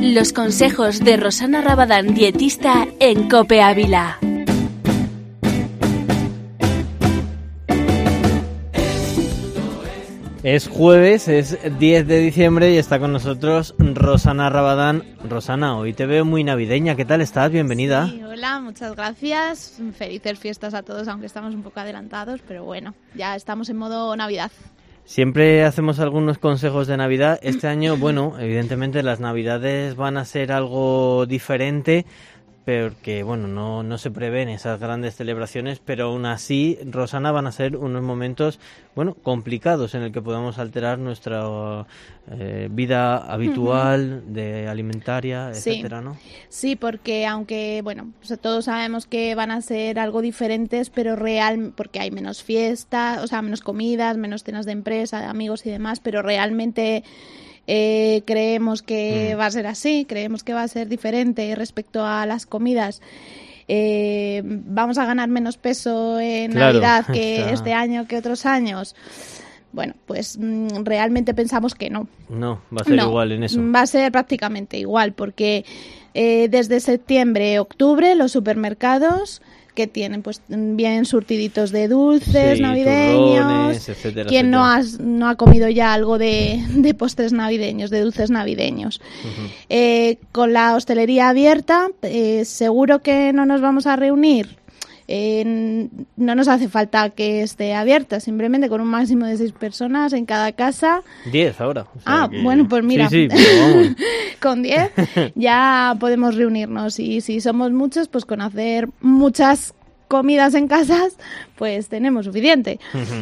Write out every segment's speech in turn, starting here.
Los consejos de Rosana Rabadán, dietista en COPE Ávila. Es jueves, es 10 de diciembre y está con nosotros Rosana Rabadán. Rosana, hoy te veo muy navideña. ¿Qué tal estás? Bienvenida. Sí, hola, muchas gracias. Felices fiestas a todos, aunque estamos un poco adelantados, pero bueno, ya estamos en modo Navidad. Siempre hacemos algunos consejos de Navidad. Este año, bueno, evidentemente las Navidades van a ser algo diferente, porque bueno, no se prevén esas grandes celebraciones, pero aún así, Rosana, van a ser unos momentos, bueno, complicados en el que podamos alterar nuestra vida habitual, de alimentaria, etcétera, ¿no? Sí, porque aunque, bueno, pues todos sabemos que van a ser algo diferentes, pero porque hay menos fiestas, o sea, menos comidas, menos cenas de empresa, de amigos y demás, pero realmente creemos que va a ser así, creemos que va a ser diferente respecto a las comidas. Vamos a ganar menos peso en Navidad que este año, que otros años. Bueno, pues realmente pensamos que no. No, va a ser igual en eso. Va a ser prácticamente igual, porque desde septiembre, octubre, los supermercados que tienen pues bien surtiditos de dulces navideños, turrones, etcétera, ¿quién no ha comido ya algo de postres navideños, de dulces navideños? Con la hostelería abierta, seguro que no nos vamos a reunir. No nos hace falta que esté abierta, simplemente con un máximo de 6 personas en cada casa. 10 ahora. O sea bueno, pues mira, sí, pero vamos. Con 10 ya podemos reunirnos, y si somos muchos, pues con hacer muchas comidas en casas, pues tenemos suficiente.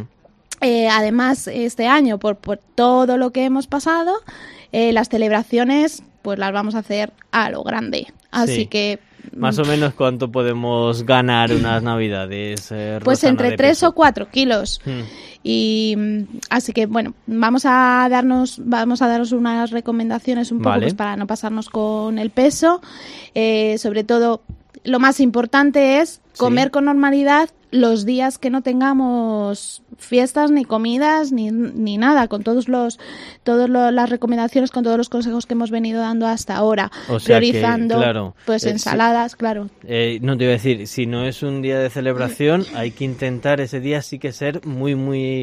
Además, este año, por todo lo que hemos pasado, las celebraciones pues las vamos a hacer a lo grande, así que... Más o menos, ¿cuánto podemos ganar unas Navidades, pues Rosana, entre 3 o 4 kilos. Y así que, bueno, vamos a daros unas recomendaciones un poco pues, para no pasarnos con el peso. Sobre todo, lo más importante es comer con normalidad los días que no tengamos fiestas, ni comidas, ni nada, con todas las recomendaciones, con todos los consejos que hemos venido dando hasta ahora, o sea priorizando que, claro, pues ensaladas, claro. No te iba a decir, si no es un día de celebración, hay que intentar ese día sí que ser muy, muy,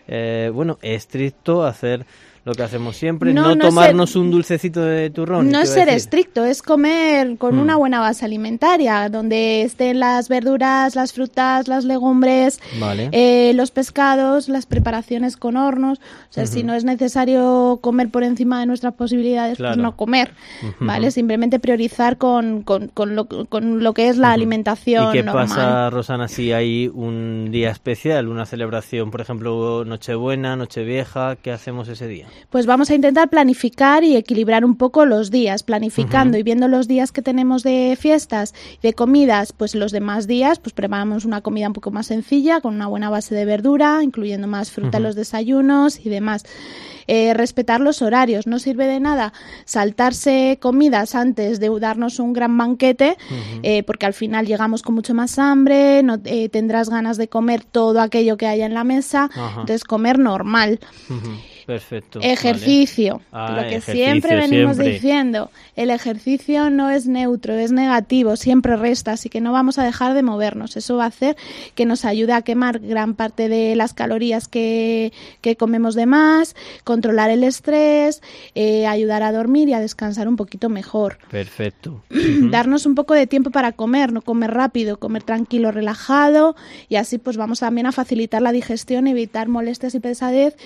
estricto, hacer lo que hacemos siempre, no tomarnos un dulcecito de turrón. No es ser estricto, es comer con una buena base alimentaria, donde estén las verduras, las frutas, las legumbres, los pescados, las preparaciones con hornos. O sea, si no es necesario comer por encima de nuestras posibilidades, pues no comer, ¿vale? Simplemente priorizar con lo que es la alimentación normal. ¿Y qué normal. pasa, Rosana, si hay un día especial, una celebración, por ejemplo, Nochebuena, Nochevieja? ¿Qué hacemos ese día? Pues vamos a intentar planificar y equilibrar un poco los días, planificando y viendo los días que tenemos de fiestas, de comidas, pues los demás días, pues preparamos una comida un poco más sencilla, con una buena base de verdura, incluyendo más fruta en los desayunos y demás. Respetar los horarios, no sirve de nada saltarse comidas antes de darnos un gran banquete, porque al final llegamos con mucho más hambre, no tendrás ganas de comer todo aquello que haya en la mesa, entonces comer normal. Perfecto. Ejercicio, lo que siempre venimos diciendo, el ejercicio no es neutro, es negativo, siempre resta, así que no vamos a dejar de movernos. Eso va a hacer que nos ayude a quemar gran parte de las calorías que comemos de más, controlar el estrés, ayudar a dormir y a descansar un poquito mejor. Perfecto. Darnos un poco de tiempo para comer, no comer rápido, comer tranquilo, relajado, y así pues vamos también a facilitar la digestión, evitar molestias y pesadez,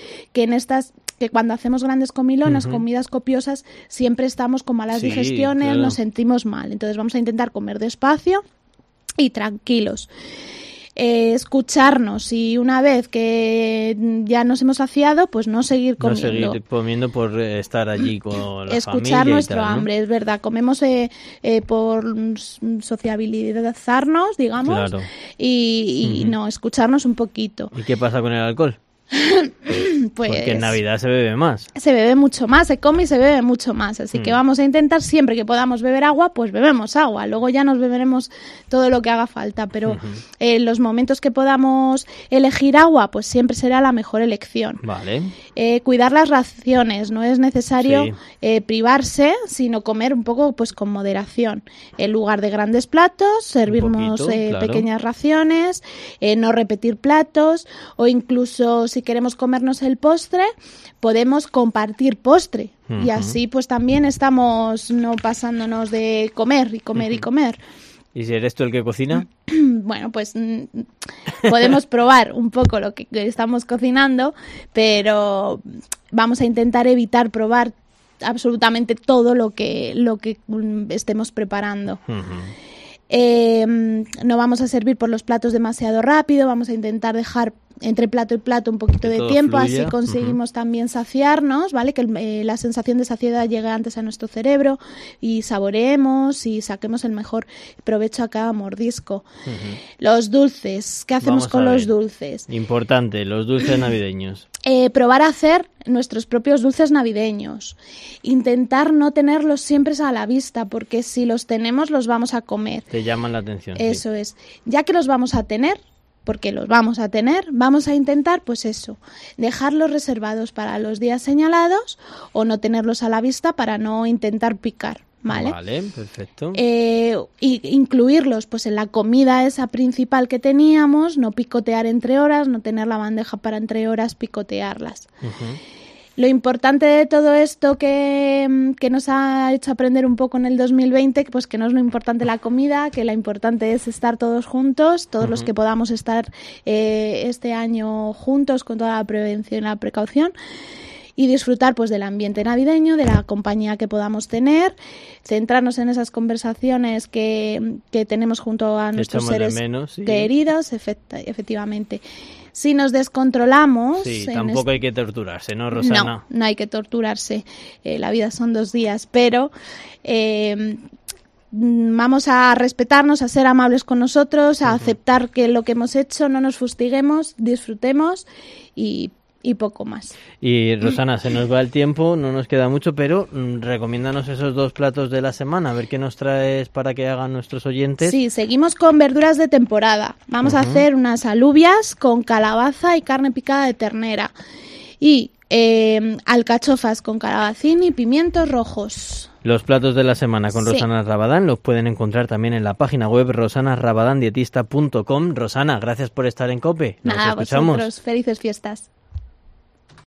que cuando hacemos grandes comilonas, comidas copiosas, siempre estamos con malas digestiones, nos sentimos mal. Entonces vamos a intentar comer despacio y tranquilos. Escucharnos, y una vez que ya nos hemos saciado, pues no seguir comiendo. No seguir comiendo por estar allí con la escuchar familia nuestro y tal, ¿no? hambre, es verdad. Comemos por sociabilizarnos, digamos, y no, escucharnos un poquito. ¿Y qué pasa con el alcohol? Pues porque en Navidad se bebe más. Se bebe mucho más, se come y se bebe mucho más. Así que vamos a intentar siempre que podamos beber agua, pues bebemos agua. Luego ya nos beberemos todo lo que haga falta. Pero en los momentos que podamos elegir agua, pues siempre será la mejor elección. Vale. Cuidar las raciones. No es necesario privarse, sino comer un poco pues con moderación. En lugar de grandes platos, servirnos pequeñas raciones, no repetir platos, o incluso si queremos comernos el postre, podemos compartir postre. Y así pues también estamos no pasándonos de comer y comer y comer. ¿Y si eres tú el que cocina? Bueno, pues podemos probar un poco lo que estamos cocinando, pero vamos a intentar evitar probar absolutamente todo lo que estemos preparando. No vamos a servir por los platos demasiado rápido, vamos a intentar dejar entre plato y plato un poquito de tiempo, fluya. Así conseguimos también saciarnos, ¿vale? Que la sensación de saciedad llegue antes a nuestro cerebro y saboreemos y saquemos el mejor provecho a cada mordisco. Los dulces, ¿qué hacemos con los dulces? Importante, los dulces navideños. Probar a hacer nuestros propios dulces navideños. Intentar no tenerlos siempre a la vista, porque si los tenemos los vamos a comer. Te llaman la atención. Eso es. Ya que los vamos a tener, porque los vamos a tener, vamos a intentar, pues eso, dejarlos reservados para los días señalados o no tenerlos a la vista para no intentar picar. Vale, perfecto. Y incluirlos pues en la comida esa principal que teníamos, no picotear entre horas, no tener la bandeja para entre horas picotearlas. Lo importante de todo esto que nos ha hecho aprender un poco en el 2020, pues que no es lo importante la comida, que lo importante es estar todos juntos, todos los que podamos estar este año juntos con toda la prevención y la precaución, y disfrutar pues del ambiente navideño, de la compañía que podamos tener, centrarnos en esas conversaciones que tenemos junto a nuestros seres queridos, efectivamente. Si nos descontrolamos... Sí, tampoco hay que torturarse, ¿no, Rosana? No hay que torturarse. La vida son 2 días, pero vamos a respetarnos, a ser amables con nosotros, a aceptar que lo que hemos hecho no nos fustiguemos, disfrutemos y poco más. Y Rosana, se nos va el tiempo, no nos queda mucho, pero recomiéndanos esos 2 platos de la semana, a ver qué nos traes para que hagan nuestros oyentes. Sí, seguimos con verduras de temporada. Vamos a hacer unas alubias con calabaza y carne picada de ternera. Y alcachofas con calabacín y pimientos rojos. Los platos de la semana con Rosana Rabadán los pueden encontrar también en la página web rosanarabadandietista.com. Rosana, gracias por estar en COPE. Nos escuchamos. Vosotros, felices fiestas.